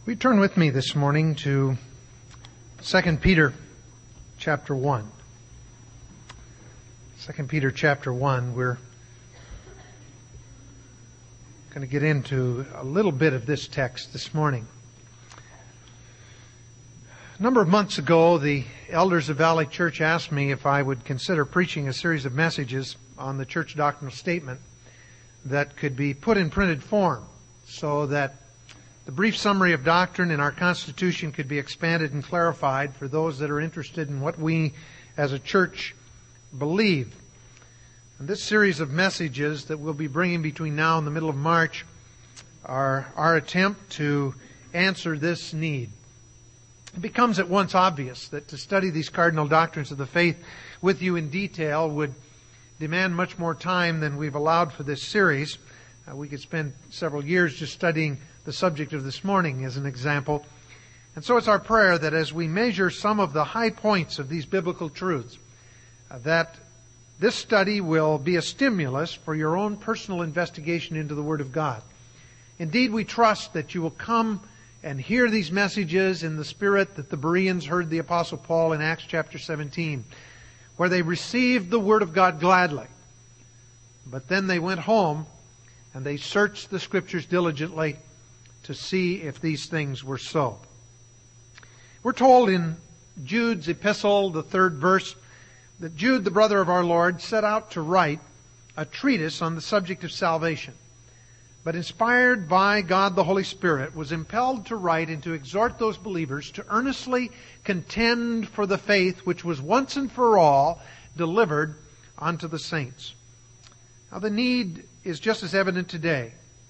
We turn with me this morning to 2 Peter chapter 1. 2 Peter chapter 1, we're going to get into a little bit of this text this morning. A number of months ago, the elders of Valley Church asked me if I would consider preaching a series of messages on the church doctrinal statement that could be put in printed form so that the brief summary of doctrine in our Constitution could be expanded and clarified for those that are interested in what we as a church believe. And this series of messages that we'll be bringing between now and the middle of March are our attempt to answer this need. It becomes at once obvious that to study these cardinal doctrines of the faith with you in detail would demand much more time than we've allowed for this series. We could spend several years just studying the subject of this morning as an example. And so it's our prayer that as we measure some of the high points of these biblical truths, that this study will be a stimulus for your own personal investigation into the Word of God. Indeed, we trust that you will come and hear these messages in the spirit that the Bereans heard the Apostle Paul in Acts chapter 17, where they received the Word of God gladly. But then they went home and they searched the Scriptures diligently to see if these things were so. We're told in Jude's epistle, the 3rd verse, that Jude, the brother of our Lord, set out to write a treatise on the subject of salvation, but inspired by God the Holy Spirit, was impelled to write and to exhort those believers to earnestly contend for the faith which was once and for all delivered unto the saints. Now the need is just as evident today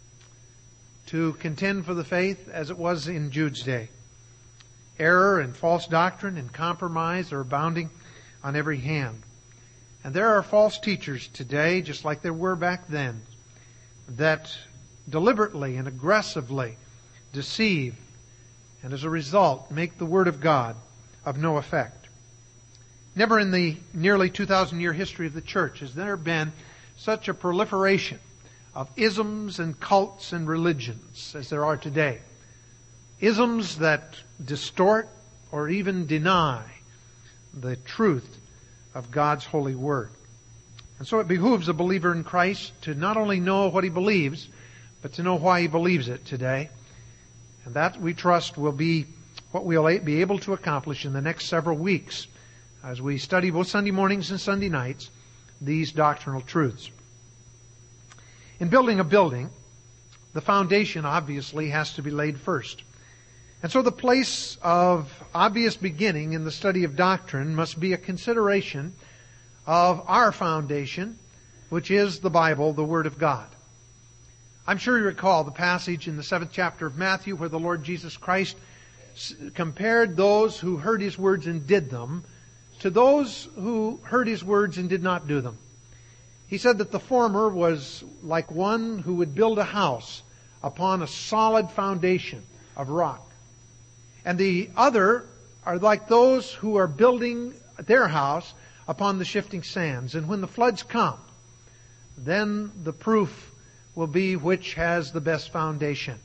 to contend for the faith as it was in Jude's day. Error and false doctrine and compromise are abounding on every hand. And there are false teachers today, just like there were back then, that deliberately and aggressively deceive and as a result make the Word of God of no effect. Never in the nearly 2,000-year history of the church has there been such a proliferation of isms and cults and religions as there are today. Isms that distort or even deny the truth of God's holy Word. And so it behooves a believer in Christ to not only know what he believes, but to know why he believes it today. And that, we trust, will be what we'll be able to accomplish in the next several weeks as we study both Sunday mornings and Sunday nights these doctrinal truths. In building a building, the foundation obviously has to be laid first. And so the place of obvious beginning in the study of doctrine must be a consideration of our foundation, which is the Bible, the Word of God. I'm sure you recall the passage in the 7th chapter of Matthew where the Lord Jesus Christ compared those who heard His words and did them to those who heard His words and did not do them. He said that the former was like one who would build a house upon a solid foundation of rock. And the other are like those who are building their house upon the shifting sands. And when the floods come, then the proof will be which has the best foundation.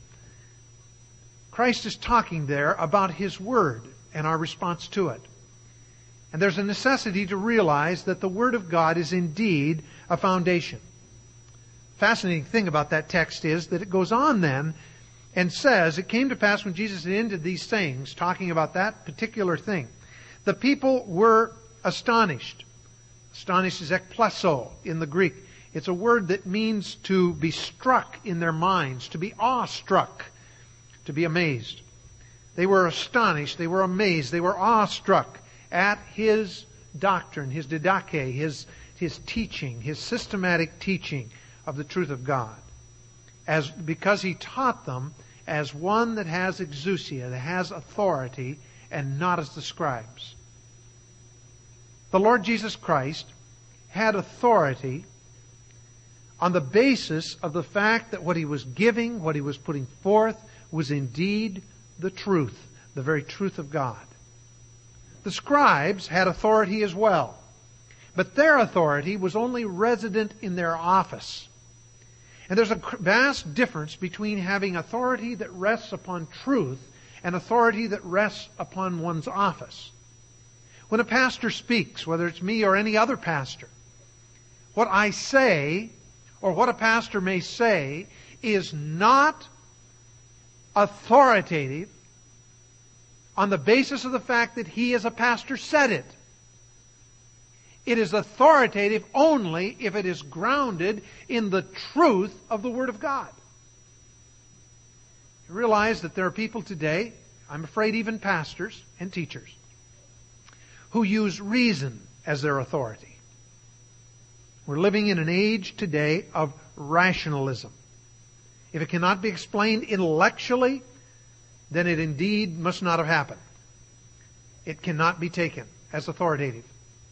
Christ is talking there about His Word and our response to it. And there's a necessity to realize that the Word of God is indeed a foundation. Fascinating thing about that text is that it goes on then and says, it came to pass when Jesus had ended these sayings, talking about that particular thing, the people were astonished. Astonished is ekplaso in the Greek. It's a word that means to be struck in their minds, to be awestruck, to be amazed. They were astonished, they were amazed, they were awestruck at His doctrine, His didache, His teaching, His systematic teaching of the truth of God. Because He taught them as one that has exousia, that has authority, and not as the scribes. The Lord Jesus Christ had authority on the basis of the fact that what He was giving, what He was putting forth, was indeed the truth, the very truth of God. The scribes had authority as well, but their authority was only resident in their office. And there's a vast difference between having authority that rests upon truth an authority that rests upon one's office. When a pastor speaks, whether it's me or any other pastor, what I say, or what a pastor may say, is not authoritative on the basis of the fact that he as a pastor said it. It is authoritative only if it is grounded in the truth of the Word of God. You realize that there are people today, I'm afraid even pastors and teachers, who use reason as their authority. We're living in an age today of rationalism. If it cannot be explained intellectually, then it indeed must not have happened. It cannot be taken as authoritative.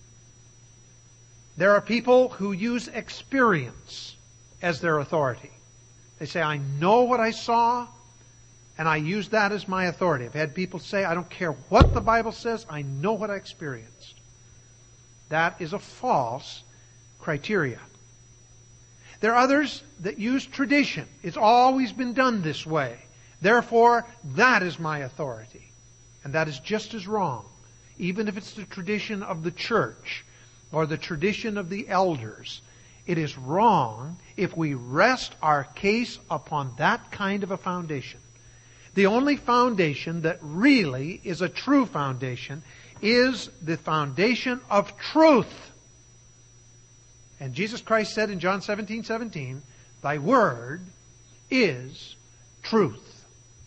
There are people who use experience as their authority. They say, I know what I saw, and I use that as my authority. I've had people say, I don't care what the Bible says, I know what I experienced. That is a false criteria. There are others that use tradition. It's always been done this way. Therefore, that is my authority. And that is just as wrong, even if it's the tradition of the church or the tradition of the elders. It is wrong if we rest our case upon that kind of a foundation. The only foundation that really is a true foundation is the foundation of truth. And Jesus Christ said in John 17:17, Thy word is truth.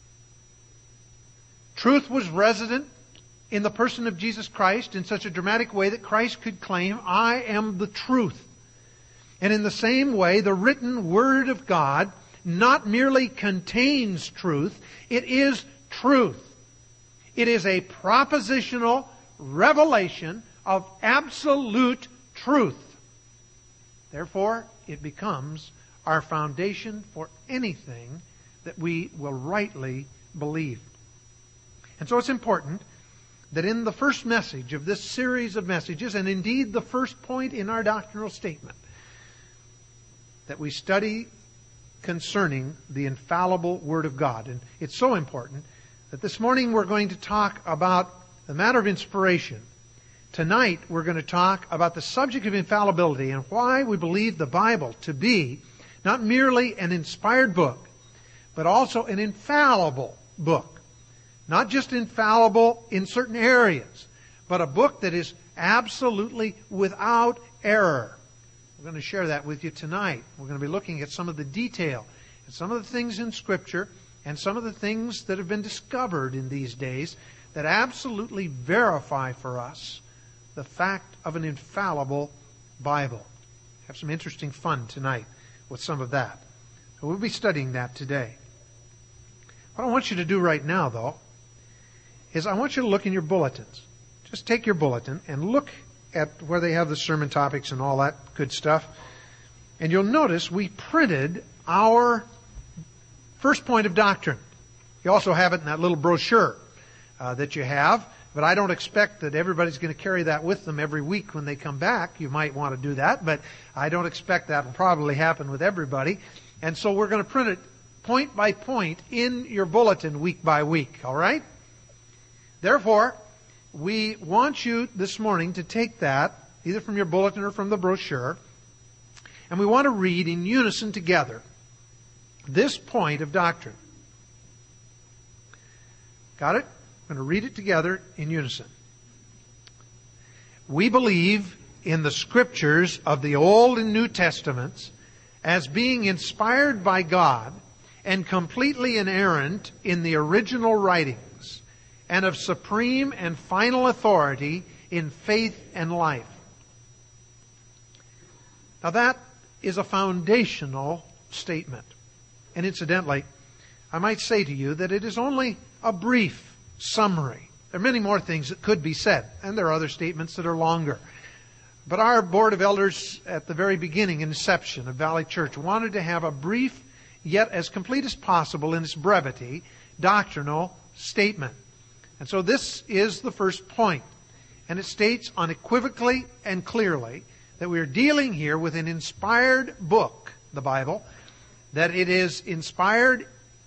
Truth was resident in the person of Jesus Christ in such a dramatic way that Christ could claim, I am the truth. And in the same way, the written Word of God not merely contains truth, it is truth. It is a propositional revelation of absolute truth. Therefore, it becomes our foundation for anything that we will rightly believe. And so it's important that in the first message of this series of messages, and indeed the first point in our doctrinal statement, that we study concerning the infallible Word of God. And it's so important that this morning we're going to talk about the matter of inspiration. Tonight we're going to talk about the subject of infallibility and why we believe the Bible to be not merely an inspired book, but also an infallible book. Not just infallible in certain areas, but a book that is absolutely without error. We're going to share that with you tonight. We're going to be looking at some of the detail and some of the things in Scripture and some of the things that have been discovered in these days that absolutely verify for us the fact of an infallible Bible. Have some interesting fun tonight with some of that. So we'll be studying that today. What I want you to do right now, though, is I want you to look in your bulletins. Just take your bulletin and look at where they have the sermon topics and all that good stuff. And you'll notice we printed our first point of doctrine. You also have it in that little brochure that you have. But I don't expect that everybody's going to carry that with them every week when they come back. You might want to do that, but I don't expect that will probably happen with everybody. And so we're going to print it point by point in your bulletin week by week. All right? Therefore, we want you this morning to take that, either from your bulletin or from the brochure, and we want to read in unison together this point of doctrine. Got it? We're going to read it together in unison. We believe in the Scriptures of the Old and New Testaments as being inspired by God and completely inerrant in the original writings, and of supreme and final authority in faith and life. Now that is a foundational statement. And incidentally, I might say to you that it is only a brief summary. There are many more things that could be said, and there are other statements that are longer. But our Board of Elders at the very beginning, inception of Valley Church, wanted to have a brief, yet as complete as possible in its brevity, doctrinal statement. And so this is the first point. And it states unequivocally and clearly that we are dealing here with an inspired book, the Bible, that it is inspired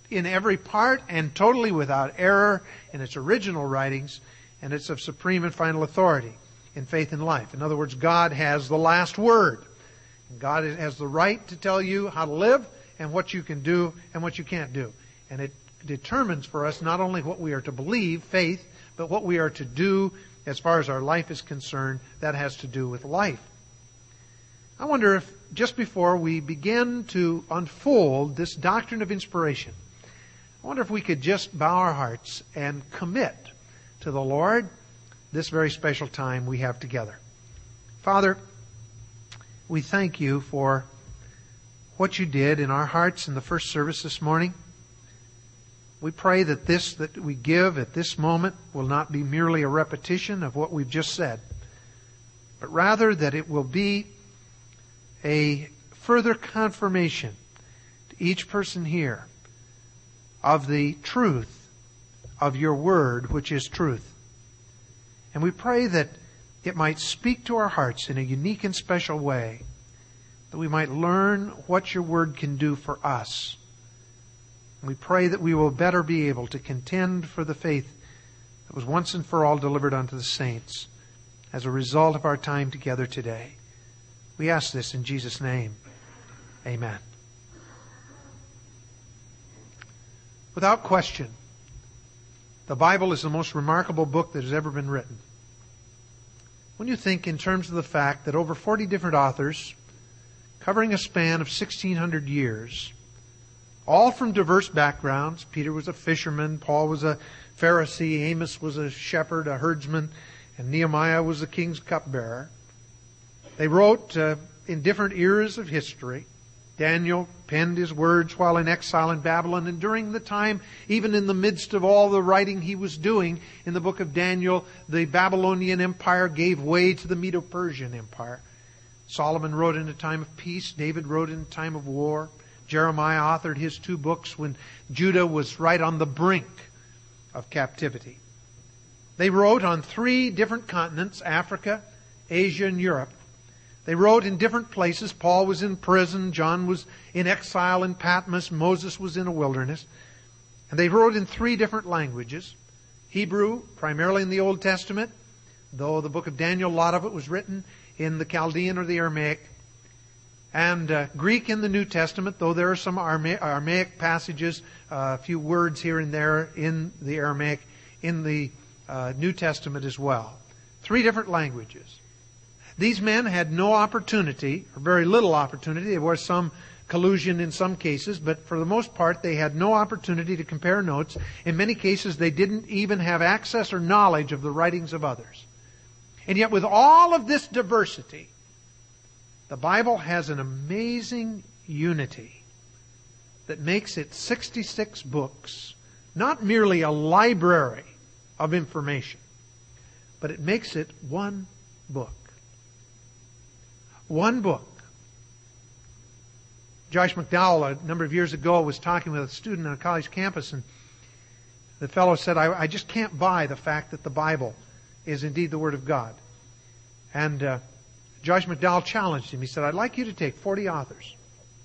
in every part and totally without error in its original writings, and it's of supreme and final authority in faith and life. In other words, God has the last word. And God has the right to tell you how to live and what you can do and what you can't do. And it determines for us not only what we are to believe, faith, but what we are to do as far as our life is concerned. That has to do with life. I wonder if just before we begin to unfold this doctrine of inspiration, I wonder if we could just bow our hearts and commit to the Lord this very special time we have together. Father, we thank you for what you did in our hearts in the first service this morning. We pray that this that we give at this moment will not be merely a repetition of what we've just said, but rather that it will be a further confirmation to each person here of the truth of your word, which is truth. And we pray that it might speak to our hearts in a unique and special way, that we might learn what your word can do for us. And we pray that we will better be able to contend for the faith that was once and for all delivered unto the saints as a result of our time together today. We ask this in Jesus' name. Amen. Without question, the Bible is the most remarkable book that has ever been written. When you think in terms of the fact that over 40 different authors, covering a span of 1,600 years, all from diverse backgrounds. Peter was a fisherman, Paul was a Pharisee, Amos was a shepherd, a herdsman, and Nehemiah was the king's cupbearer. They wrote in different eras of history. Daniel penned his words while in exile in Babylon, and during the time, even in the midst of all the writing he was doing in the book of Daniel, the Babylonian Empire gave way to the Medo-Persian Empire. Solomon wrote in a time of peace. David wrote in a time of war. Jeremiah authored his 2 books when Judah was right on the brink of captivity. They wrote on 3 different continents, Africa, Asia, and Europe. They wrote in different places. Paul was in prison. John was in exile in Patmos. Moses was in a wilderness. And they wrote in 3 different languages. Hebrew, primarily in the Old Testament, though the book of Daniel, a lot of it was written in the Chaldean or the Aramaic. And Greek in the New Testament, though there are some Aramaic passages, a few words here and there in the Aramaic, in the New Testament as well. 3 different languages. These men had no opportunity, or very little opportunity. There was some collusion in some cases, but for the most part, they had no opportunity to compare notes. In many cases, they didn't even have access or knowledge of the writings of others. And yet, with all of this diversity, the Bible has an amazing unity that makes it 66 books, not merely a library of information, but it makes it one book. One book. Josh McDowell, a number of years ago, was talking with a student on a college campus, and the fellow said, I just can't buy the fact that the Bible is indeed the Word of God. And Josh McDowell challenged him. He said, I'd like you to take 40 authors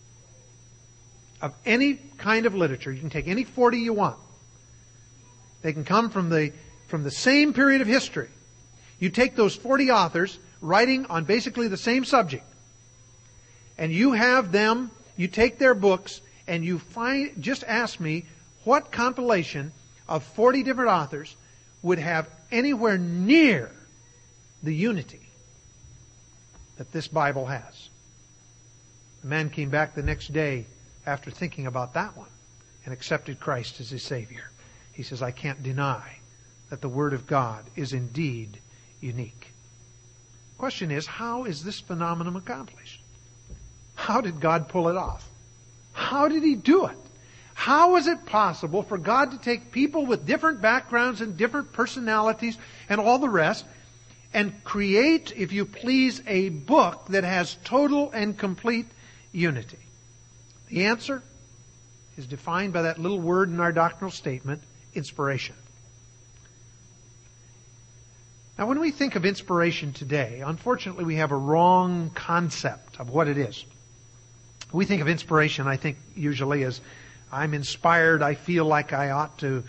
of any kind of literature. You can take any 40 you want. They can come from the same period of history. You take those 40 authors writing on basically the same subject, and you have them, you take their books, and you just ask me what compilation of 40 different authors would have anywhere near the unity that this Bible has. The man came back the next day after thinking about that one and accepted Christ as his Savior. He says, I can't deny that the Word of God is indeed unique. The question is, how is this phenomenon accomplished? How did God pull it off? How did He do it? How is it possible for God to take people with different backgrounds and different personalities and all the rest and create, if you please, a book that has total and complete unity? The answer is defined by that little word in our doctrinal statement, inspiration. Now, when we think of inspiration today, unfortunately we have a wrong concept of what it is. We think of inspiration, I think, usually as I'm inspired. I feel like I ought to,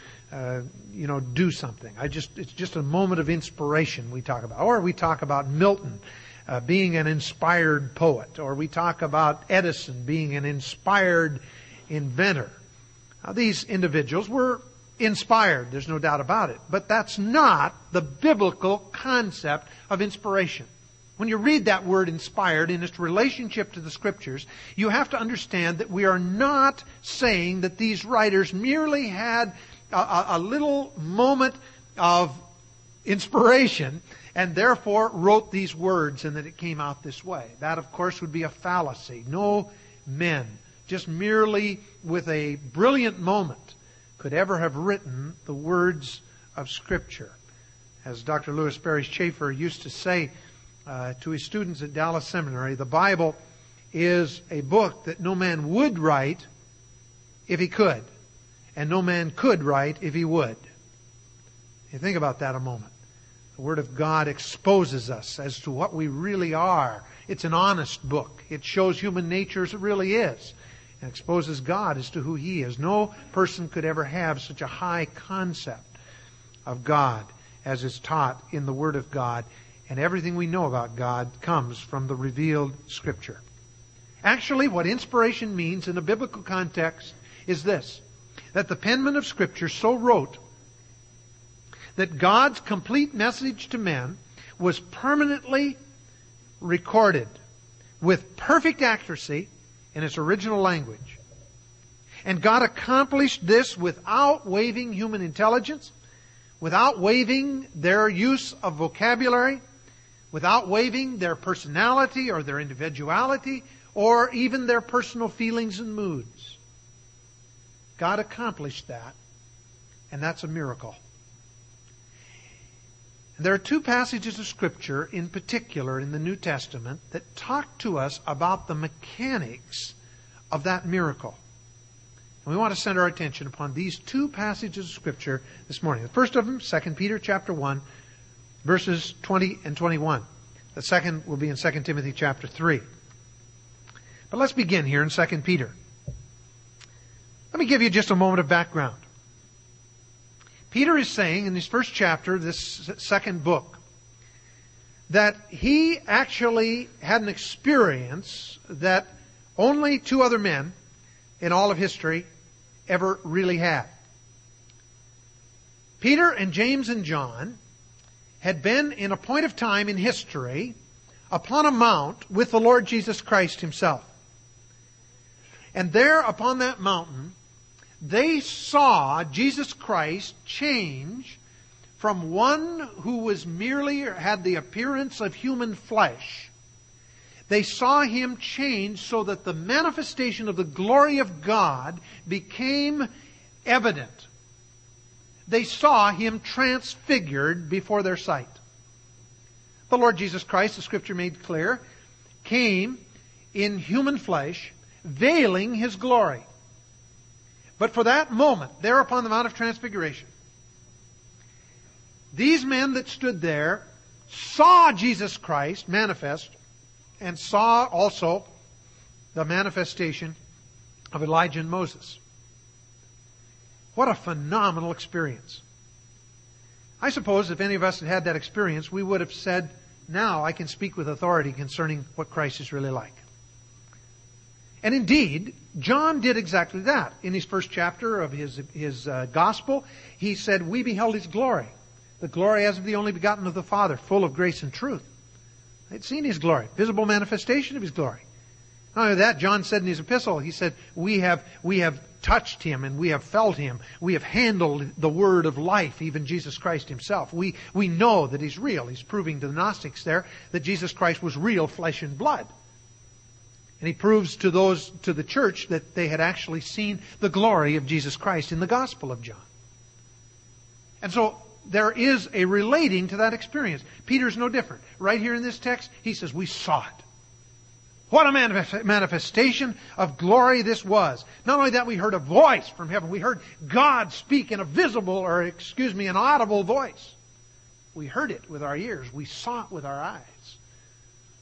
do something. It's just a moment of inspiration we talk about. Or we talk about Milton being an inspired poet. Or we talk about Edison being an inspired inventor. Now, these individuals were inspired. There's no doubt about it. But that's not the biblical concept of inspiration. When you read that word inspired in its relationship to the Scriptures, you have to understand that we are not saying that these writers merely had a little moment of inspiration and therefore wrote these words and that it came out this way. That, of course, would be a fallacy. No men, just merely with a brilliant moment, could ever have written the words of Scripture. As Dr. Lewis Barry Schaeffer used to say to his students at Dallas Seminary, the Bible is a book that no man would write if he could, and no man could write if he would. You think about that a moment. The Word of God exposes us as to what we really are. It's an honest book. It shows human nature as it really is, and exposes God as to who He is. No person could ever have such a high concept of God as is taught in the Word of God. And everything we know about God comes from the revealed Scripture. Actually, what inspiration means in a biblical context is this: that the penman of Scripture so wrote that God's complete message to men was permanently recorded with perfect accuracy in its original language. And God accomplished this without waiving human intelligence, without waiving their use of vocabulary, without waiving their personality or their individuality or even their personal feelings and moods. God accomplished that, and that's a miracle. There are two passages of Scripture in particular in the New Testament that talk to us about the mechanics of that miracle. And we want to center our attention upon these two passages of Scripture this morning. The first of them, 2 Peter chapter 1, verses 20 and 21. The second will be in 2 Timothy chapter 3. But let's begin here in 2 Peter. Let me give you just a moment of background. Peter is saying in this first chapter, this second book, that he actually had an experience that only two other men in all of history ever really had. Peter and James and John had been in a point of time in history upon a mount with the Lord Jesus Christ Himself. And there upon that mountain, they saw Jesus Christ change from one who was merely had the appearance of human flesh. They saw Him change so that the manifestation of the glory of God became evident. They saw Him transfigured before their sight. The Lord Jesus Christ, the Scripture made clear, came in human flesh, veiling His glory. But for that moment, there upon the Mount of Transfiguration, these men that stood there saw Jesus Christ manifest and saw also the manifestation of Elijah and Moses. What a phenomenal experience. I suppose if any of us had had that experience, we would have said, now I can speak with authority concerning what Christ is really like. And indeed, John did exactly that. In his first chapter of his gospel, he said, we beheld His glory. The glory as of the only begotten of the Father, full of grace and truth. They'd seen His glory, visible manifestation of His glory. Not only that, John said in his epistle, he said, we have touched Him and we have felt Him. We have handled the word of life, even Jesus Christ Himself. We know that He's real. He's proving to the Gnostics there that Jesus Christ was real flesh and blood. And he proves to the church that they had actually seen the glory of Jesus Christ in the Gospel of John. And so there is a relating to that experience. Peter's no different. Right here in this text, he says, we saw it. What a manifestation of glory this was. Not only that, we heard a voice from heaven. We heard God speak in an audible voice. We heard it with our ears. We saw it with our eyes.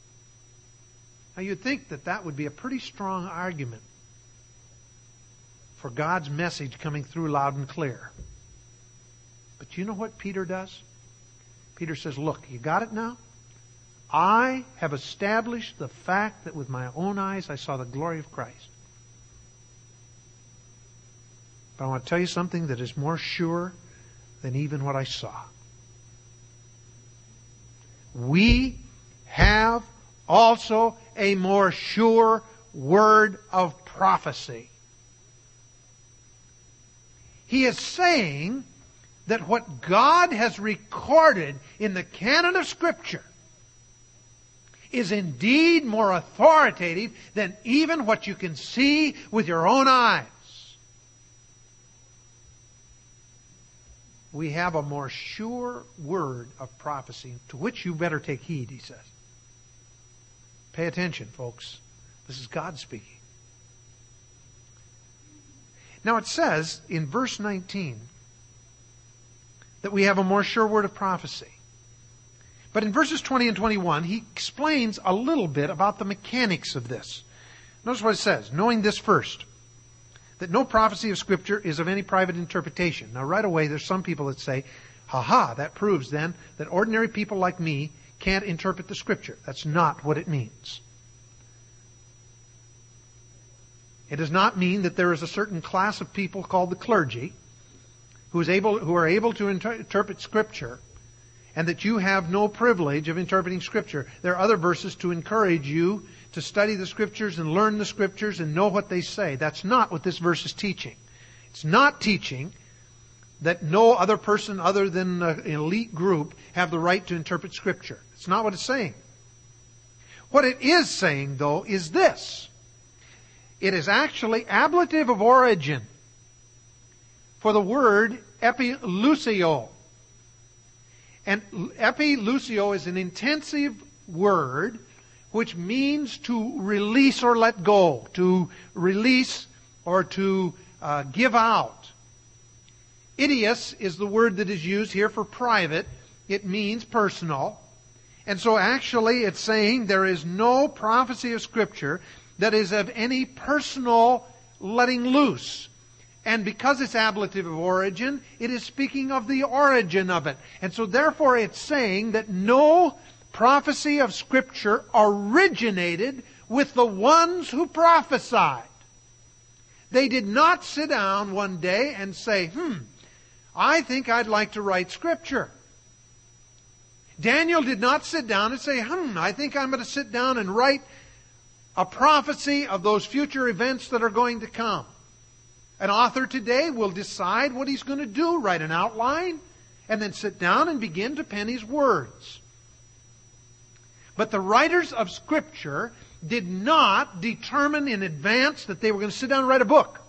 Now you'd think that would be a pretty strong argument for God's message coming through loud and clear. But you know what Peter does? Peter says, look, you got it now? I have established the fact that with my own eyes I saw the glory of Christ. But I want to tell you something that is more sure than even what I saw. We have also a more sure word of prophecy. He is saying that what God has recorded in the canon of Scripture is indeed more authoritative than even what you can see with your own eyes. We have a more sure word of prophecy, to which you better take heed, he says. Pay attention, folks. This is God speaking. Now it says in verse 19 that we have a more sure word of prophecy. But in verses 20 and 21, he explains a little bit about the mechanics of this. Notice what it says. Knowing this first, that no prophecy of Scripture is of any private interpretation. Now right away, there's some people that say, that proves then that ordinary people like me can't interpret the Scripture. That's not what it means. It does not mean that there is a certain class of people called the clergy who are able to interpret Scripture, and that you have no privilege of interpreting Scripture. There are other verses to encourage you to study the Scriptures and learn the Scriptures and know what they say. That's not what this verse is teaching. It's not teaching that no other person other than an elite group have the right to interpret Scripture. It's not what it's saying. What it is saying, though, is this. It is actually ablative of origin for the word epilusio. And epilusio is an intensive word which means to release or let go, to release or to give out. Idios is the word that is used here for private. It means personal. And so actually it's saying there is no prophecy of Scripture that is of any personal letting loose. And because it's ablative of origin, it is speaking of the origin of it. And so therefore it's saying that no prophecy of Scripture originated with the ones who prophesied. They did not sit down one day and say, I think I'd like to write Scripture. Daniel did not sit down and say, I think I'm going to sit down and write a prophecy of those future events that are going to come. An author today will decide what he's going to do, write an outline, and then sit down and begin to pen his words. But the writers of Scripture did not determine in advance that they were going to sit down and write a book.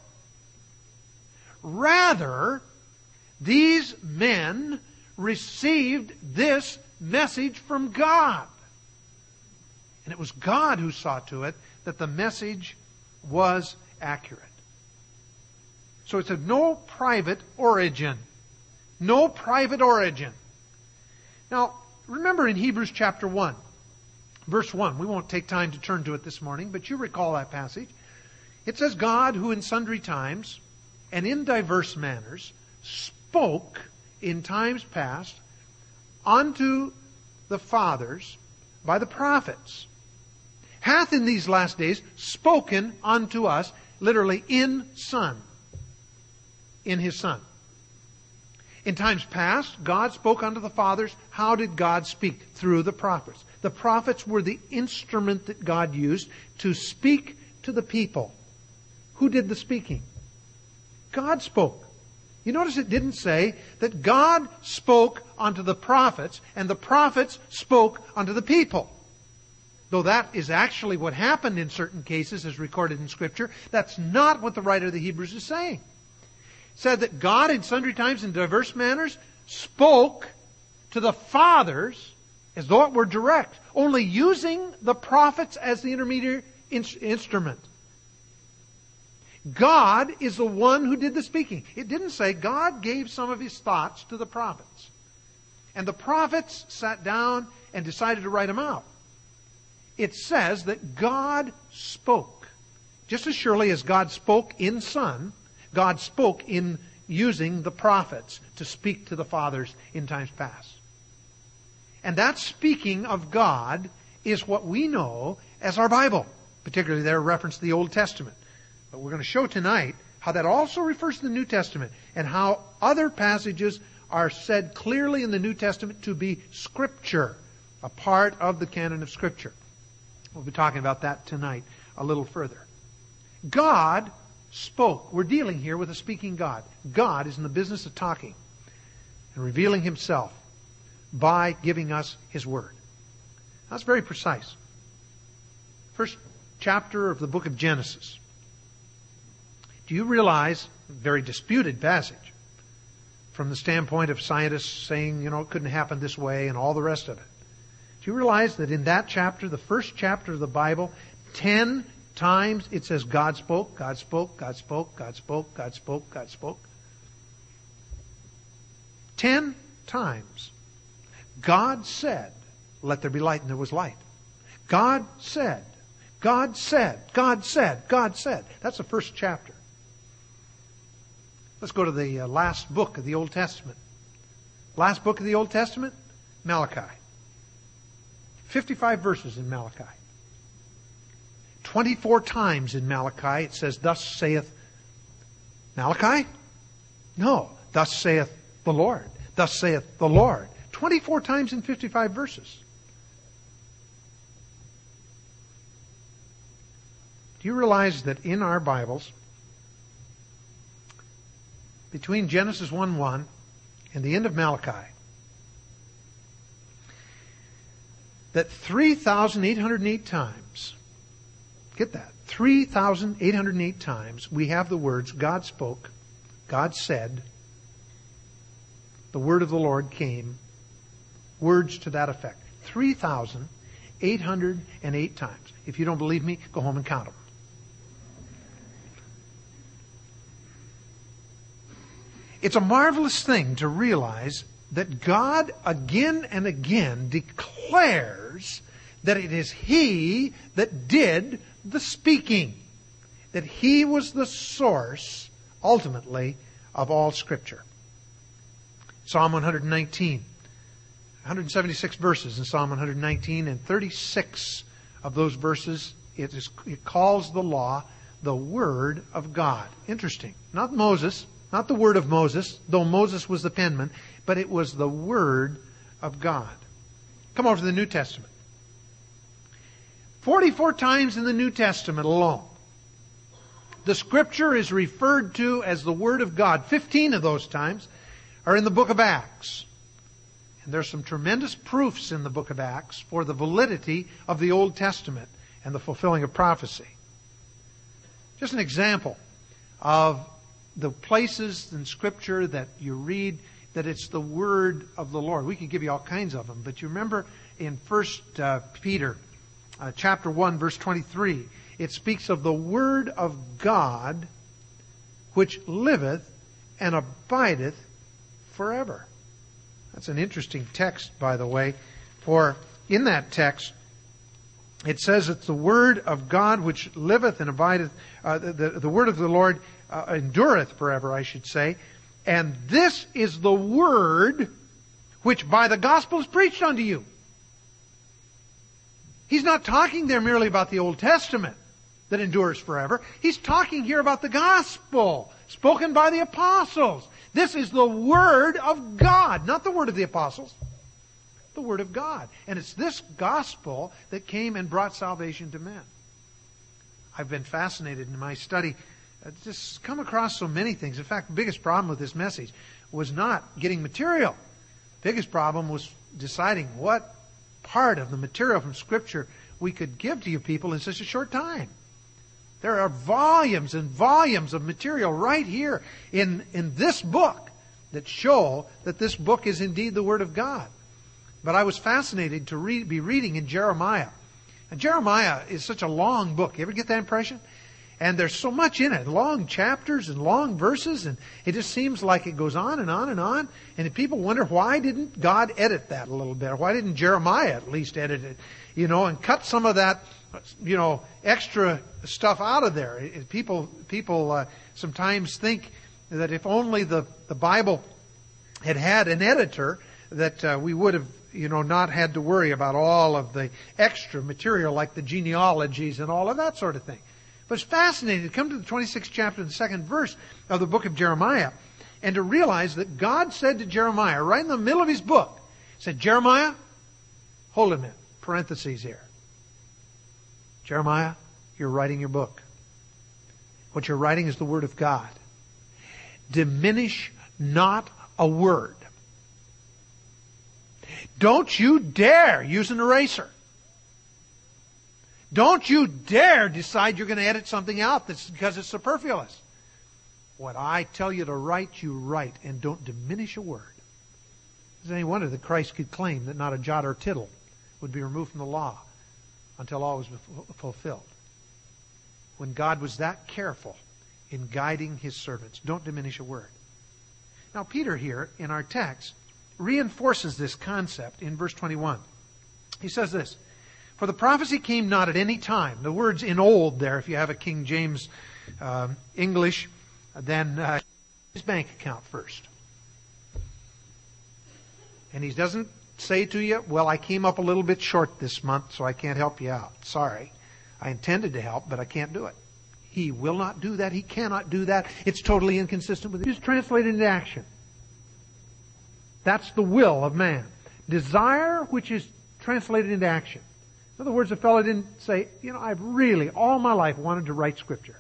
Rather, these men received this message from God. And it was God who saw to it that the message was accurate. So it's of no private origin. No private origin. Now, remember in Hebrews chapter 1, verse 1, we won't take time to turn to it this morning, but you recall that passage. It says, God, who in sundry times and in diverse manners spoke in times past unto the fathers by the prophets, hath in these last days spoken unto us, literally in Son, in His Son. In times past, God spoke unto the fathers. How did God speak? Through the prophets. The prophets were the instrument that God used to speak to the people. Who did the speaking? God spoke. You notice it didn't say that God spoke unto the prophets and the prophets spoke unto the people. Though that is actually what happened in certain cases as recorded in Scripture, that's not what the writer of the Hebrews is saying. Said that God in sundry times in diverse manners spoke to the fathers as though it were direct, only using the prophets as the intermediate instrument. God is the one who did the speaking. It didn't say God gave some of His thoughts to the prophets. And the prophets sat down and decided to write them out. It says that God spoke. Just as surely as God spoke in Son, God spoke in using the prophets to speak to the fathers in times past. And that speaking of God is what we know as our Bible, particularly their reference to the Old Testament. But we're going to show tonight how that also refers to the New Testament and how other passages are said clearly in the New Testament to be Scripture, a part of the canon of Scripture. We'll be talking about that tonight a little further. God spoke. We're dealing here with a speaking God. God is in the business of talking and revealing Himself by giving us His Word. That's very precise. First chapter of the book of Genesis. Do you realize, very disputed passage, from the standpoint of scientists saying, it couldn't happen this way and all the rest of it. Do you realize that in that chapter, the first chapter of the Bible, 10 times it says God spoke, God spoke, God spoke, God spoke, God spoke, God spoke? 10 times. God said, let there be light, and there was light. God said, God said, God said, God said. That's the first chapter. Let's go to the last book of the Old Testament. Last book of the Old Testament, Malachi. 55 verses in Malachi. 24 times in Malachi it says, thus saith Malachi? No, thus saith the Lord. Thus saith the Lord. 24 times in 55 verses. Do you realize that in our Bibles, between Genesis 1:1 and the end of Malachi, that 3,808 times, get that, 3,808 times we have the words God spoke, God said, the word of the Lord came, words to that effect. 3,808 times. If you don't believe me, go home and count them. It's a marvelous thing to realize that God again and again declares that it is He that did the speaking. That He was the source, ultimately, of all Scripture. Psalm 119. 176 verses in Psalm 119, and 36 of those verses, it calls the law the Word of God. Interesting. Not Moses. Not the word of Moses, though Moses was the penman, but it was the Word of God. Come over to the New Testament. 44 times in the New Testament alone, the Scripture is referred to as the Word of God. 15 of those times are in the book of Acts. And there's some tremendous proofs in the book of Acts for the validity of the Old Testament and the fulfilling of prophecy. Just an example of the places in Scripture that you read that it's the Word of the Lord. We could give you all kinds of them, but you remember in 1 Peter chapter 1, verse 23, it speaks of the Word of God which liveth and abideth forever. That's an interesting text, by the way, for in that text it says it's the Word of God which liveth and abideth, the Word of the Lord endureth forever, I should say. And this is the Word which by the gospel is preached unto you. He's not talking there merely about the Old Testament that endures forever. He's talking here about the gospel spoken by the apostles. This is the Word of God, not the word of the apostles. The Word of God. And it's this gospel that came and brought salvation to men. I've been fascinated in my study. Just come across so many things. In fact, the biggest problem with this message was not getting material. The biggest problem was deciding what part of the material from Scripture we could give to you people in such a short time. There are volumes and volumes of material right here in this book that show that this book is indeed the Word of God. But I was fascinated to be reading in Jeremiah. And Jeremiah is such a long book. You ever get that impression? And there's so much in it, long chapters and long verses, and it just seems like it goes on and on and on. And people wonder, why didn't God edit that a little bit? Why didn't Jeremiah at least edit it, and cut some of that, extra stuff out of there? People sometimes think that if only the Bible had an editor, that we would have, not had to worry about all of the extra material like the genealogies and all of that sort of thing. But it's fascinating to come to the 26th chapter, the second verse of the book of Jeremiah, and to realize that God said to Jeremiah, right in the middle of his book, he said, Jeremiah, hold a minute, parentheses here. Jeremiah, you're writing your book. What you're writing is the Word of God. Diminish not a word. Don't you dare use an eraser. Don't you dare decide you're going to edit something out because it's superfluous. What I tell you to write, you write, and don't diminish a word. Is it any wonder that Christ could claim that not a jot or tittle would be removed from the law until all was fulfilled? When God was that careful in guiding His servants. Don't diminish a word. Now, Peter here in our text reinforces this concept in verse 21. He says this, for the prophecy came not at any time. The word's in old there, if you have a King James English, then his bank account first. And he doesn't say to you, well, I came up a little bit short this month, so I can't help you out. Sorry. I intended to help, but I can't do it. He will not do that. He cannot do that. It's totally inconsistent with it. It's translated into action. That's the will of man. Desire, which is translated into action. In other words, a fellow didn't say, I've really, all my life, wanted to write Scripture.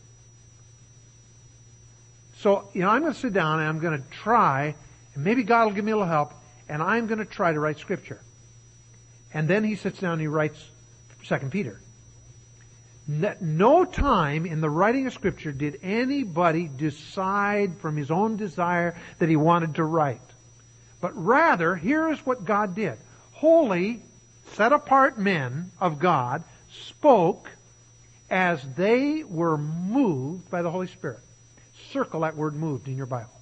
So, I'm going to sit down and I'm going to try, and maybe God will give me a little help, and I'm going to try to write Scripture. And then he sits down and he writes 2 Peter. No time in the writing of Scripture did anybody decide from his own desire that he wanted to write. But rather, here is what God did. Holy, set-apart men of God spoke as they were moved by the Holy Spirit. Circle that word moved in your Bible.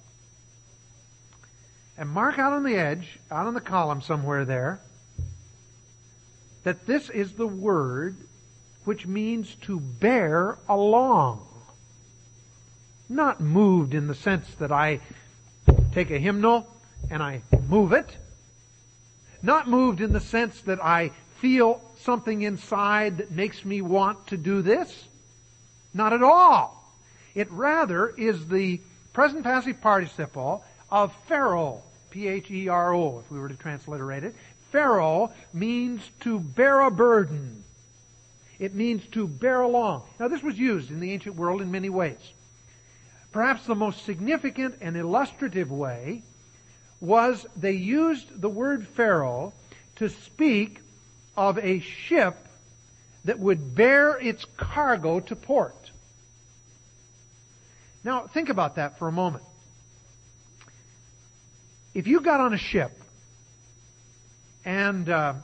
And mark out on the edge, out on the column somewhere there, that this is the word which means to bear along. Not moved in the sense that I take a hymnal and I move it. Not moved in the sense that I feel something inside that makes me want to do this. Not at all. It rather is the present passive participle of phero, P-H-E-R-O, if we were to transliterate it. Phero means to bear a burden. It means to bear along. Now, this was used in the ancient world in many ways. Perhaps the most significant and illustrative way was they used the word phero to speak of a ship that would bear its cargo to port. Now, think about that for a moment. If you got on a ship and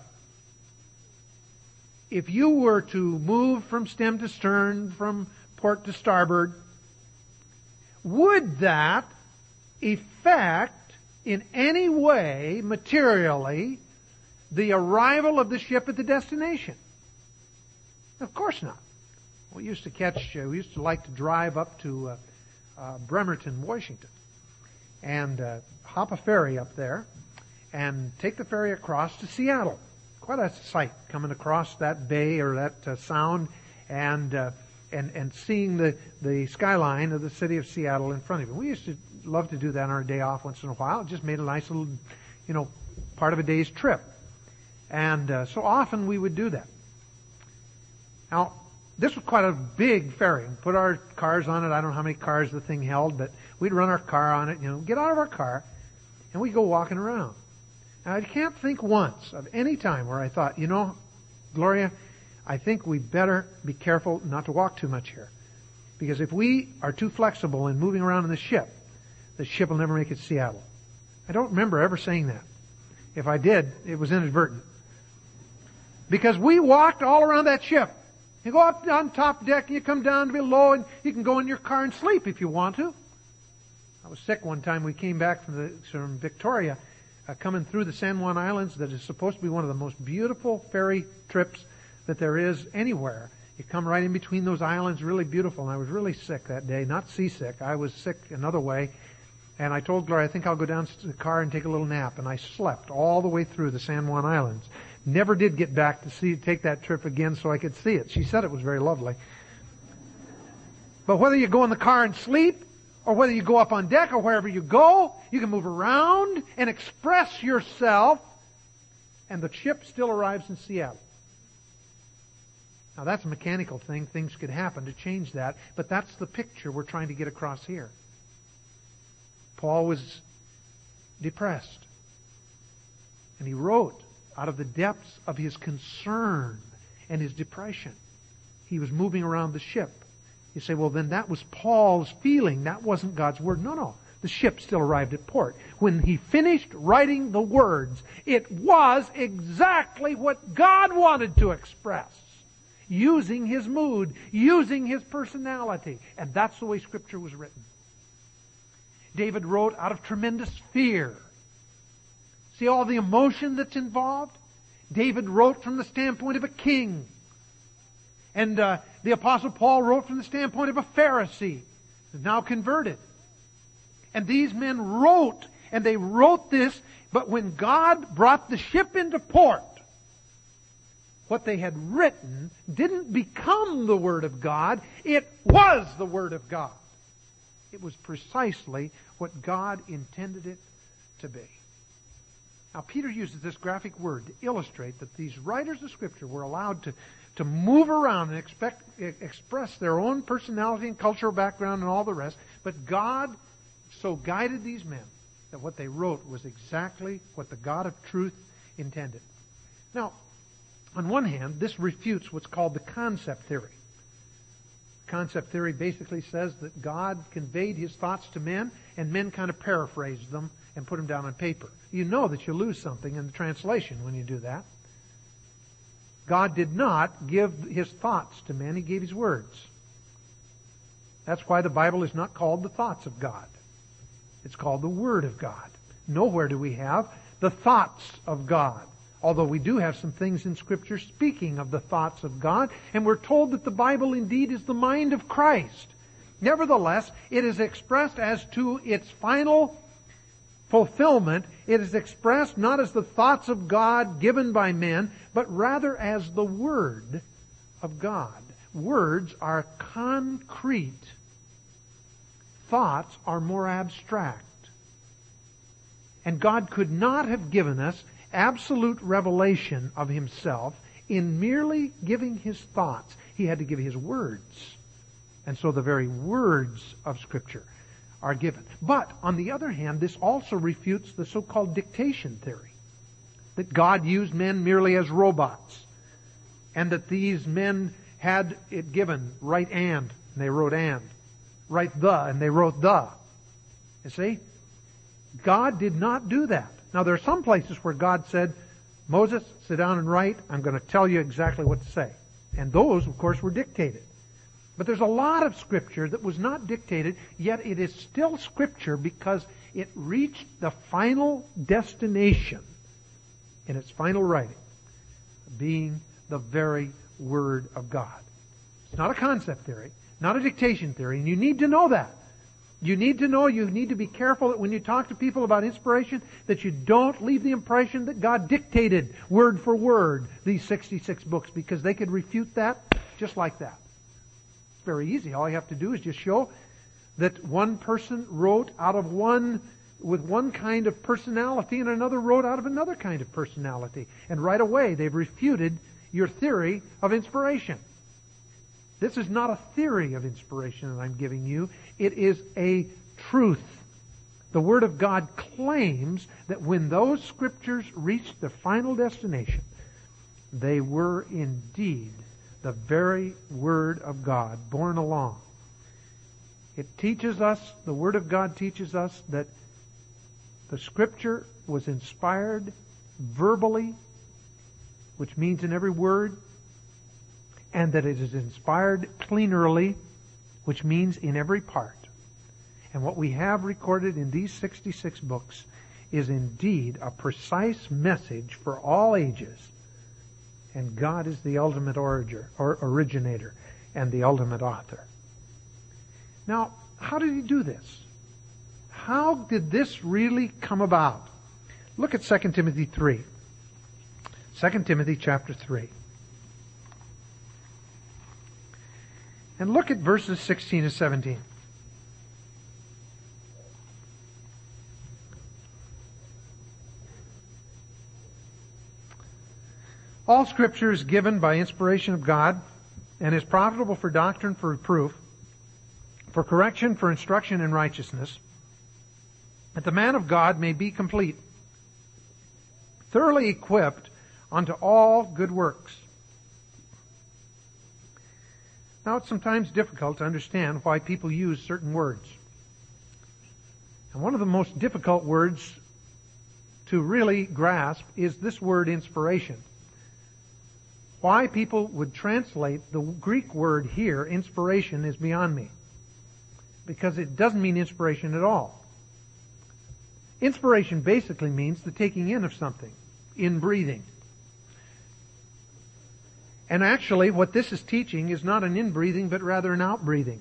if you were to move from stem to stern, from port to starboard, would that affect in any way, materially, the arrival of the ship at the destination? Of course not. We used to like to drive up to Bremerton, Washington, and hop a ferry up there and take the ferry across to Seattle. Quite a sight coming across that bay or that sound and seeing the skyline of the city of Seattle in front of you. We used to love to do that on our day off once in a while. It just made a nice little, part of a day's trip. And so often we would do that. Now, this was quite a big ferry. We put our cars on it. I don't know how many cars the thing held, but we'd run our car on it, get out of our car, and we'd go walking around. Now, I can't think once of any time where I thought, Gloria, I think we better be careful not to walk too much here. Because if we are too flexible in moving around in the ship will never make it to Seattle. I don't remember ever saying that. If I did, it was inadvertent. Because we walked all around that ship. You go up on top deck and you come down below and you can go in your car and sleep if you want to. I was sick one time. We came back from Victoria, coming through the San Juan Islands. That is supposed to be one of the most beautiful ferry trips that there is anywhere. You come right in between those islands, really beautiful. And I was really sick that day, not seasick. I was sick another way. And I told Gloria, I think I'll go down to the car and take a little nap. And I slept all the way through the San Juan Islands. Never did get back to take that trip again so I could see it. She said it was very lovely. But whether you go in the car and sleep, or whether you go up on deck, or wherever you go, you can move around and express yourself, and the ship still arrives in Seattle. Now that's a mechanical thing. Things could happen to change that, but that's the picture we're trying to get across here. Paul was depressed, and he wrote out of the depths of his concern and his depression. He was moving around the ship. You say, well, then that was Paul's feeling. That wasn't God's word. No. The ship still arrived at port. When he finished writing the words, it was exactly what God wanted to express, using his mood, using his personality. And that's the way Scripture was written. David wrote out of tremendous fear. See all the emotion that's involved? David wrote from the standpoint of a king. And the Apostle Paul wrote from the standpoint of a Pharisee, now converted. And these men wrote, and they wrote this, but when God brought the ship into port, what they had written didn't become the Word of God. It was the Word of God. It was precisely what God intended it to be. Now, Peter uses this graphic word to illustrate that these writers of Scripture were allowed to move around and express their own personality and cultural background and all the rest. But God so guided these men that what they wrote was exactly what the God of truth intended. Now, on one hand, this refutes what's called the concept theory. Concept theory basically says that God conveyed His thoughts to men, and men kind of paraphrased them and put them down on paper. You know that you lose something in the translation when you do that. God did not give His thoughts to men. He gave His words. That's why the Bible is not called the thoughts of God. It's called the Word of God. Nowhere do we have the thoughts of God. Although we do have some things in Scripture speaking of the thoughts of God, and we're told that the Bible indeed is the mind of Christ. Nevertheless, it is expressed as to its final fulfillment. It is expressed not as the thoughts of God given by men, but rather as the Word of God. Words are concrete. Thoughts are more abstract. And God could not have given us absolute revelation of Himself in merely giving His thoughts. He had to give His words. And so the very words of Scripture are given. But, on the other hand, this also refutes the so-called dictation theory. That God used men merely as robots. And that these men had it given, write and they wrote and. Write the, and they wrote the. You see? God did not do that. Now, there are some places where God said, Moses, sit down and write. I'm going to tell you exactly what to say. And those, of course, were dictated. But there's a lot of Scripture that was not dictated, yet it is still Scripture because it reached the final destination in its final writing, being the very Word of God. It's not a concept theory, not a dictation theory, and you need to know that. You need to be careful that when you talk to people about inspiration, that you don't leave the impression that God dictated word for word these 66 books, because they could refute that just like that. It's very easy. All you have to do is just show that one person wrote with one kind of personality and another wrote out of another kind of personality. And right away they've refuted your theory of inspiration. This is not a theory of inspiration that I'm giving you. It is a truth. The Word of God claims that when those Scriptures reached the final destination, they were indeed the very Word of God borne along. It teaches us, the Word of God teaches us that the Scripture was inspired verbally, which means in every word, and that it is inspired plenarily, which means in every part. And what we have recorded in these 66 books is indeed a precise message for all ages. And God is the ultimate originator and the ultimate author. Now, how did he do this? How did this really come about? Look at 2 Timothy 3. 2 Timothy chapter 3. And look at verses 16 and 17. All Scripture is given by inspiration of God and is profitable for doctrine, for reproof, for correction, for instruction in righteousness, that the man of God may be complete, thoroughly equipped unto all good works. Now, it's sometimes difficult to understand why people use certain words. And one of the most difficult words to really grasp is this word inspiration. Why people would translate the Greek word here, inspiration, is beyond me. Because it doesn't mean inspiration at all. Inspiration basically means the taking in of something, in-breathing. And actually, what this is teaching is not an in-breathing, but rather an out-breathing.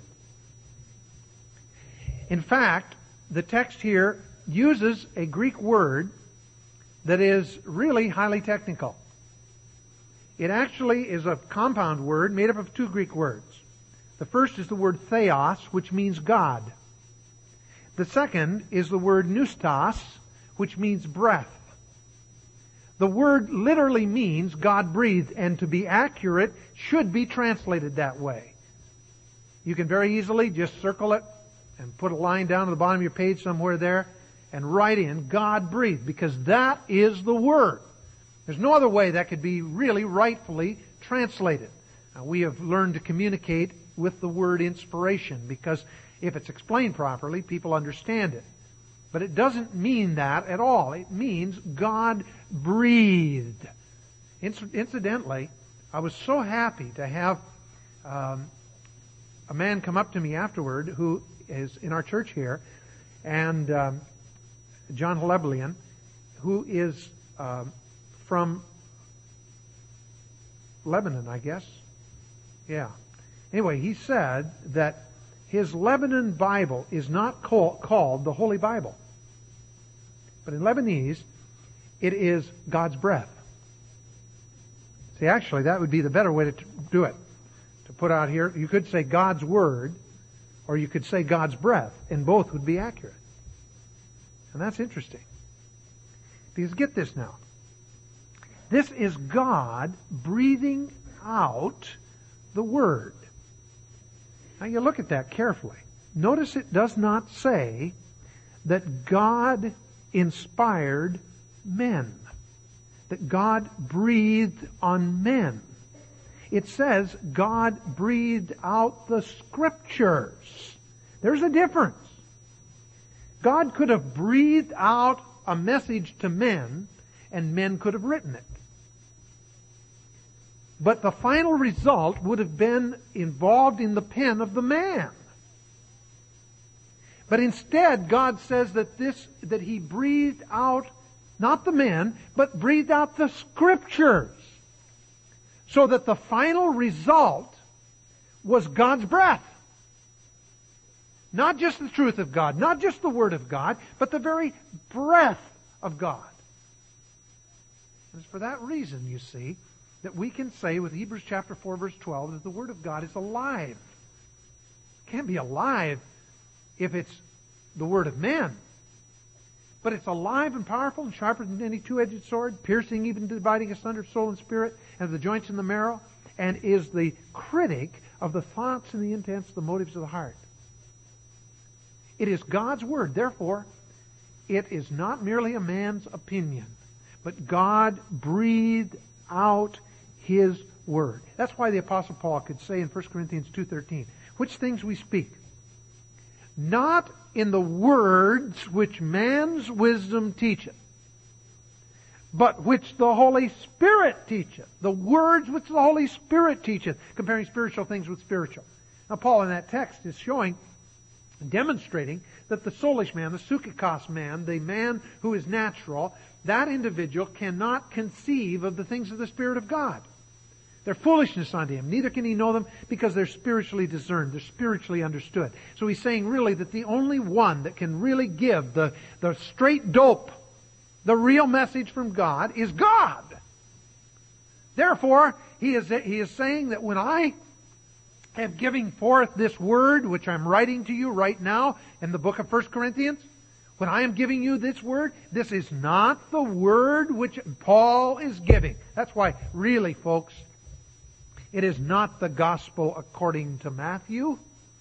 In fact, the text here uses a Greek word that is really highly technical. It actually is a compound word made up of two Greek words. The first is the word theos, which means God. The second is the word pneustos, which means breath. The word literally means God breathed, and to be accurate, should be translated that way. You can very easily just circle it and put a line down at the bottom of your page somewhere there and write in God breathed, because that is the word. There's no other way that could be really rightfully translated. Now, we have learned to communicate with the word inspiration, because if it's explained properly, people understand it. But it doesn't mean that at all. It means God breathed. Incidentally, I was so happy to have a man come up to me afterward who is in our church here, and John Haleblian, who is from Lebanon, I guess. Yeah. Anyway, he said that his Lebanon Bible is not called the Holy Bible. But in Lebanese, it is God's breath. See, actually, that would be the better way to do it. To put out here, you could say God's Word, or you could say God's breath, and both would be accurate. And that's interesting. Because get this now. This is God breathing out the Word. Now you look at that carefully. Notice it does not say that God inspired men, that God breathed on men. It says God breathed out the Scriptures. There's a difference. God could have breathed out a message to men, and men could have written it. But the final result would have been involved in the pen of the man. But instead, God says that He breathed out, not the men, but breathed out the Scriptures. So that the final result was God's breath. Not just the truth of God, not just the Word of God, but the very breath of God. And it's for that reason, you see, that we can say with Hebrews chapter 4, verse 12, that the Word of God is alive. It can't be alive if it's the word of man. But it's alive and powerful and sharper than any two-edged sword, piercing even to dividing asunder soul and spirit and the joints and the marrow, and is the critic of the thoughts and the intents, the motives of the heart. It is God's Word. Therefore, it is not merely a man's opinion, but God breathed out His Word. That's why the Apostle Paul could say in 1 Corinthians 2:13, which things we speak, not in the words which man's wisdom teacheth, but which the Holy Spirit teacheth. The words which the Holy Spirit teacheth. Comparing spiritual things with spiritual. Now Paul in that text is showing, demonstrating that the soulish man, the psychikos man, the man who is natural, that individual cannot conceive of the things of the Spirit of God. They're foolishness unto him. Neither can he know them because they're spiritually discerned. They're spiritually understood. So he's saying really that the only one that can really give the straight dope, the real message from God, is God. Therefore, he is saying that when I am giving forth this word, which I'm writing to you right now in the book of 1 Corinthians, when I am giving you this word, this is not the word which Paul is giving. That's why, really, folks, it is not the gospel according to Matthew.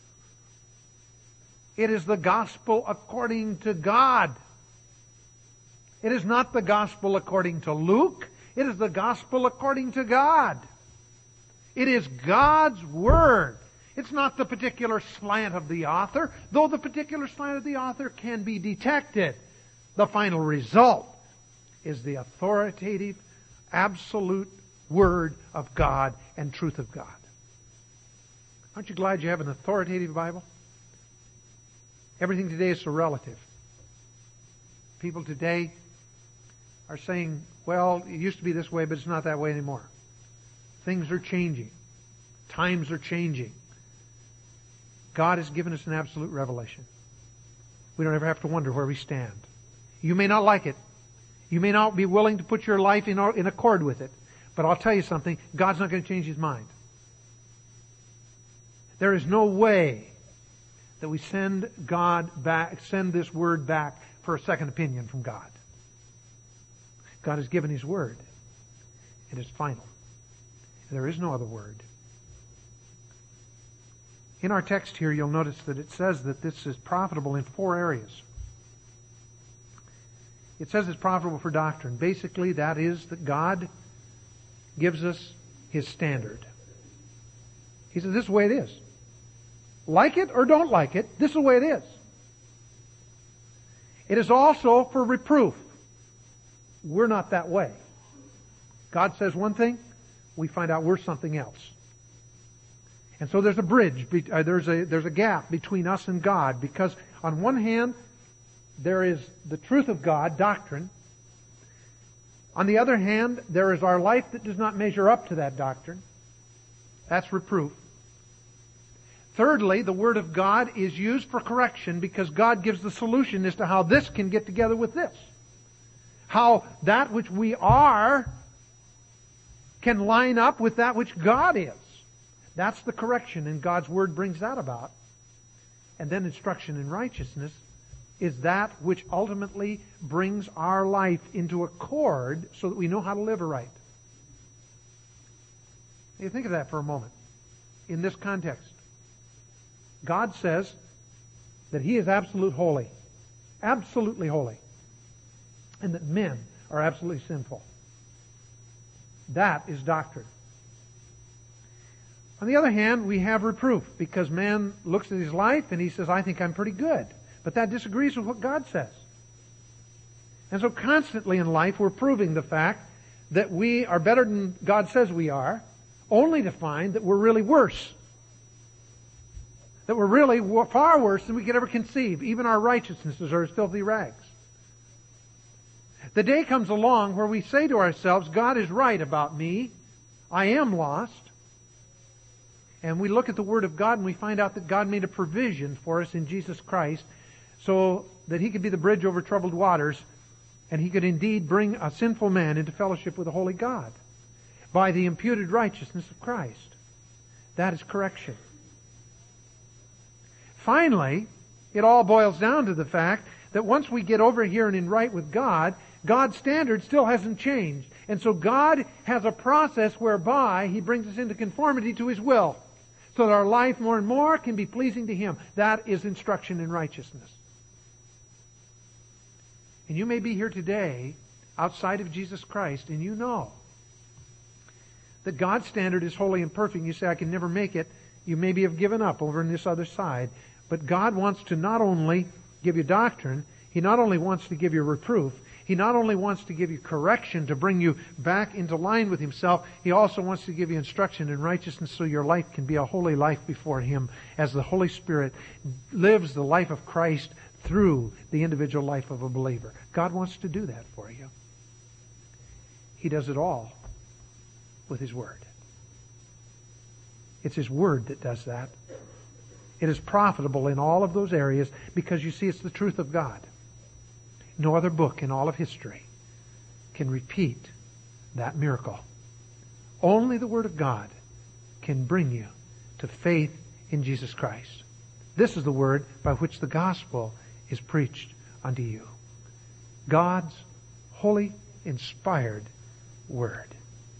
It is the gospel according to God. It is not the gospel according to Luke. It is the gospel according to God. It is God's Word. It's not the particular slant of the author, though the particular slant of the author can be detected. The final result is the authoritative, absolute Word of God and truth of God. Aren't you glad you have an authoritative Bible? Everything today is so relative. People today are saying, well, it used to be this way, but it's not that way anymore. Things are changing. Times are changing. God has given us an absolute revelation. We don't ever have to wonder where we stand. You may not like it. You may not be willing to put your life in accord with it. But I'll tell you something, God's not going to change His mind. There is no way that we send this Word back for a second opinion from God. God has given His Word. It is final. There is no other word. In our text here, you'll notice that it says that this is profitable in 4 areas. It says it's profitable for doctrine. Basically, that is that God gives us His standard. He says, this is the way it is. Like it or don't like it, this is the way it is. It is also for reproof. We're not that way. God says one thing, we find out we're something else. And so there's a bridge, there's a gap between us and God, because on one hand, there is the truth of God, doctrine. On the other hand, there is our life that does not measure up to that doctrine. That's reproof. Thirdly, the Word of God is used for correction because God gives the solution as to how this can get together with this. How that which we are can line up with that which God is. That's the correction, and God's Word brings that about. And then instruction in righteousness is that which ultimately brings our life into accord so that we know how to live aright. You think of that for a moment. In this context, God says that He is absolutely holy, and that men are absolutely sinful. That is doctrine. On the other hand, we have reproof, because man looks at his life and he says, I think I'm pretty good. But that disagrees with what God says. And so constantly in life we're proving the fact that we are better than God says we are, only to find that we're really worse. That we're really far worse than we could ever conceive. Even our righteousnesses are as filthy rags. The day comes along where we say to ourselves, God is right about me. I am lost. And we look at the Word of God and we find out that God made a provision for us in Jesus Christ so that He could be the bridge over troubled waters, and He could indeed bring a sinful man into fellowship with the holy God by the imputed righteousness of Christ. That is correction. Finally, it all boils down to the fact that once we get over here and in right with God, God's standard still hasn't changed. And so God has a process whereby He brings us into conformity to His will, so that our life more and more can be pleasing to Him. That is instruction in righteousness. And you may be here today outside of Jesus Christ, and you know that God's standard is holy and perfect. You say, I can never make it. You maybe have given up over on this other side. But God wants to not only give you doctrine, He not only wants to give you reproof, He not only wants to give you correction to bring you back into line with Himself, He also wants to give you instruction in righteousness so your life can be a holy life before Him as the Holy Spirit lives the life of Christ through the individual life of a believer. God wants to do that for you. He does it all with His Word. It's His Word that does that. It is profitable in all of those areas because you see it's the truth of God. No other book in all of history can repeat that miracle. Only the Word of God can bring you to faith in Jesus Christ. This is the Word by which the gospel is preached unto you. God's holy, inspired Word.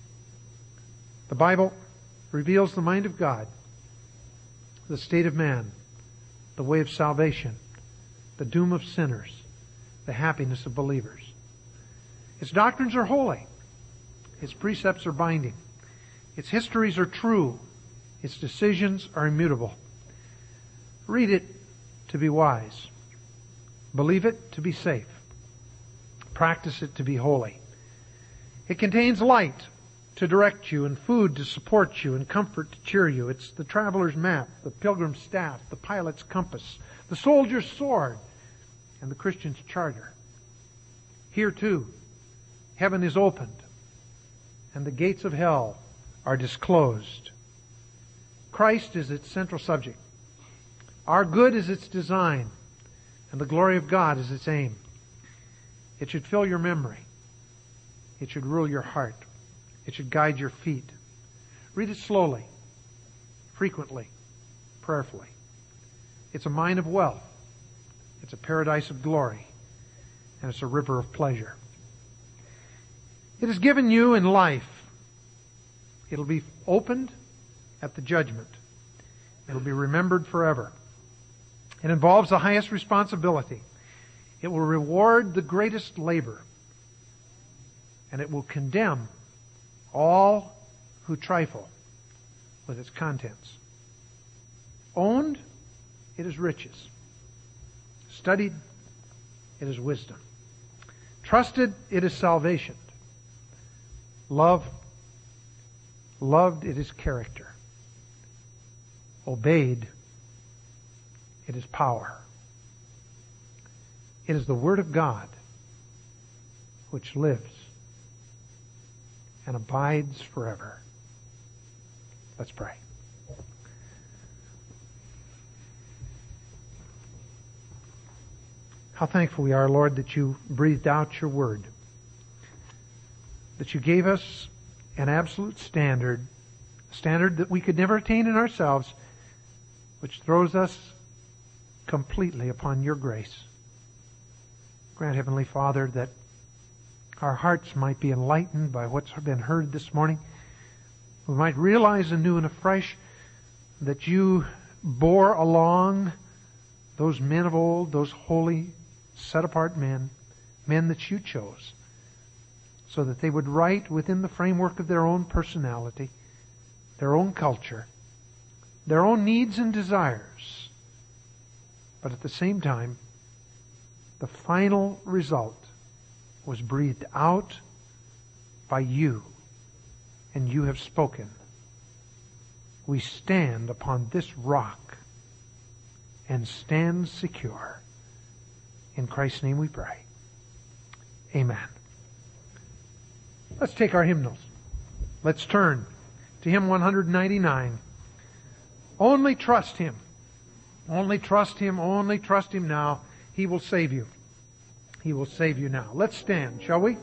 The Bible reveals the mind of God, the state of man, the way of salvation, the doom of sinners, the happiness of believers. Its doctrines are holy. Its precepts are binding. Its histories are true. Its decisions are immutable. Read it to be wise. Believe it to be safe. Practice it to be holy. It contains light to direct you, and food to support you, and comfort to cheer you. It's the traveler's map, the pilgrim's staff, the pilot's compass, the soldier's sword, and the Christian's charter. Here too, heaven is opened, and the gates of hell are disclosed. Christ is its central subject. Our good is its design, and the glory of God is its aim. It should fill your memory. It should rule your heart. It should guide your feet. Read it slowly, frequently, prayerfully. It's a mine of wealth. It's a paradise of glory. And it's a river of pleasure. It is given you in life. It'll be opened at the judgment. It'll be remembered forever. It involves the highest responsibility. It will reward the greatest labor. And it will condemn all who trifle with its contents. Owned, it is riches. Studied, it is wisdom. Trusted, it is salvation. Loved, it is character. Obeyed, it is power. It is the Word of God which lives and abides forever. Let's pray. How thankful we are, Lord, that you breathed out your Word, that you gave us an absolute standard, a standard that we could never attain in ourselves, which throws us completely upon your grace. Grant, Heavenly Father, that our hearts might be enlightened by what's been heard this morning. We might realize anew and afresh that you bore along those men of old, those holy, set-apart men that you chose, so that they would write within the framework of their own personality, their own culture, their own needs and desires. But at the same time, the final result was breathed out by you, and you have spoken. We stand upon this rock and stand secure. In Christ's name we pray. Amen. Let's take our hymnals. Let's turn to hymn 199. Only trust Him. Only trust Him. Only trust Him now. He will save you. He will save you now. Let's stand, shall we?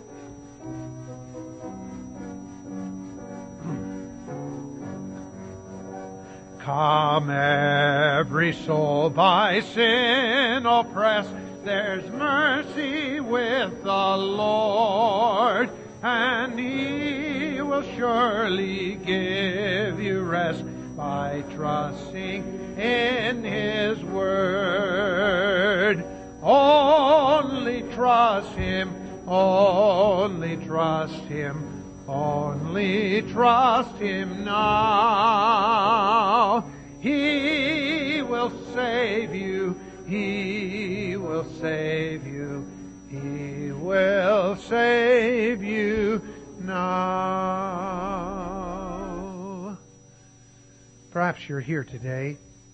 Come, every soul by sin oppressed, there's mercy with the Lord, and He will surely give you rest by trusting in His Word. Only trust Him, only trust Him, only trust Him now. He will save you, He will save you, He will will save you now. Perhaps you're here today,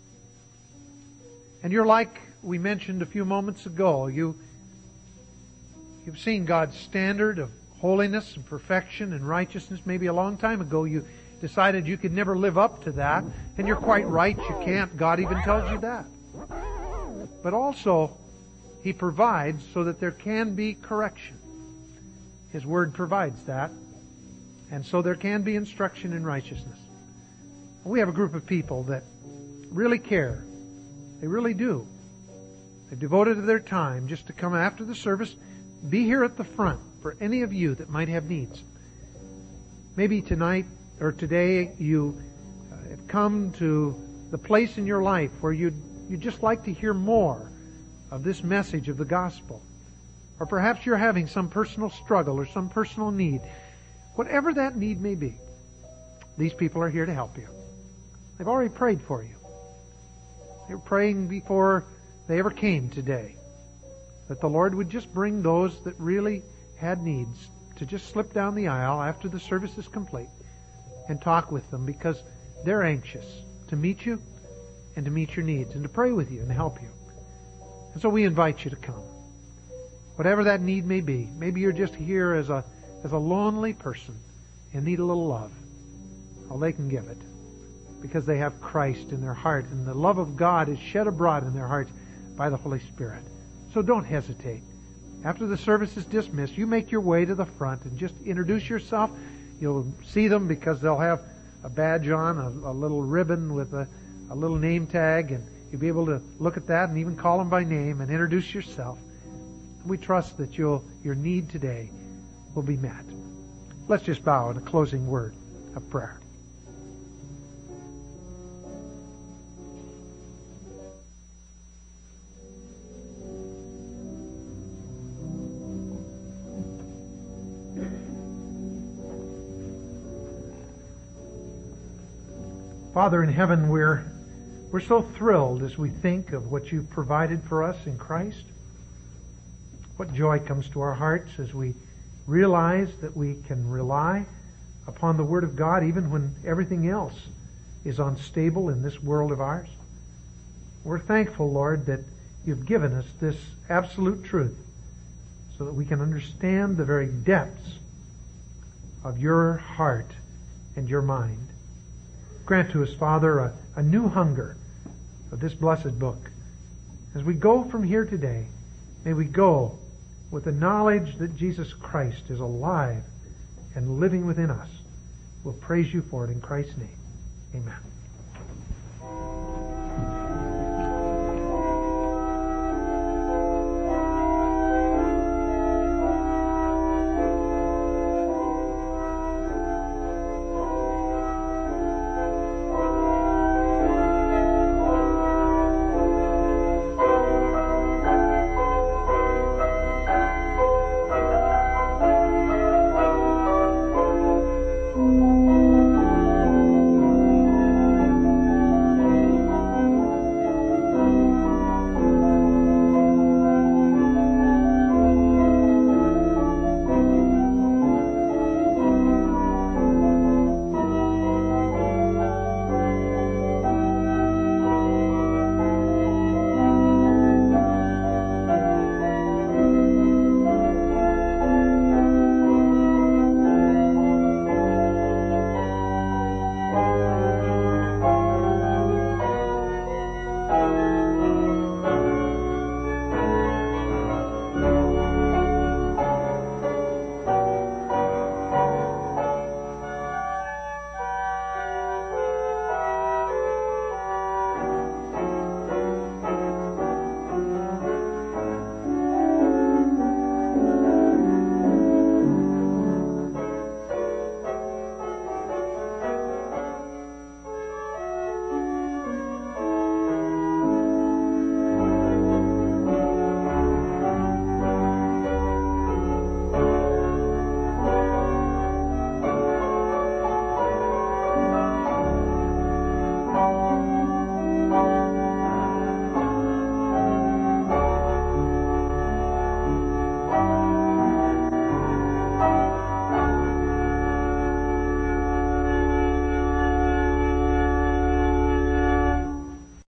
and you're like we mentioned a few moments ago. You've seen God's standard of holiness and perfection and righteousness. Maybe a long time ago you decided you could never live up to that, and you're quite right, you can't. God even tells you that. But also, He provides so that there can be correction. His Word provides that, and so there can be instruction in righteousness. We have a group of people that really care. They really do. They've devoted their time just to come after the service, be here at the front for any of you that might have needs. Maybe tonight or today you have come to the place in your life where you'd just like to hear more of this message of the gospel. Or perhaps you're having some personal struggle or some personal need. Whatever that need may be, these people are here to help you. They've already prayed for you. They were praying before they ever came today, that the Lord would just bring those that really had needs to just slip down the aisle after the service is complete and talk with them, because they're anxious to meet you and to meet your needs and to pray with you and help you. And so we invite you to come. Whatever that need may be, maybe you're just here as a lonely person and need a little love. Well, they can give it because they have Christ in their heart, and the love of God is shed abroad in their hearts by the Holy Spirit. So don't hesitate. After the service is dismissed, you make your way to the front and just introduce yourself. You'll see them because they'll have a badge on, a little ribbon with a little name tag, and you'll be able to look at that and even call them by name and introduce yourself. We trust that your need today will be met. Let's just bow in a closing word of prayer. Father in heaven, we're so thrilled as we think of what you've provided for us in Christ. What joy comes to our hearts as we realize that we can rely upon the Word of God even when everything else is unstable in this world of ours. We're thankful, Lord, that you've given us this absolute truth so that we can understand the very depths of your heart and your mind. Grant to us, Father, a new hunger for this blessed book. As we go from here today, may we go with the knowledge that Jesus Christ is alive and living within us. We'll praise you for it in Christ's name. Amen.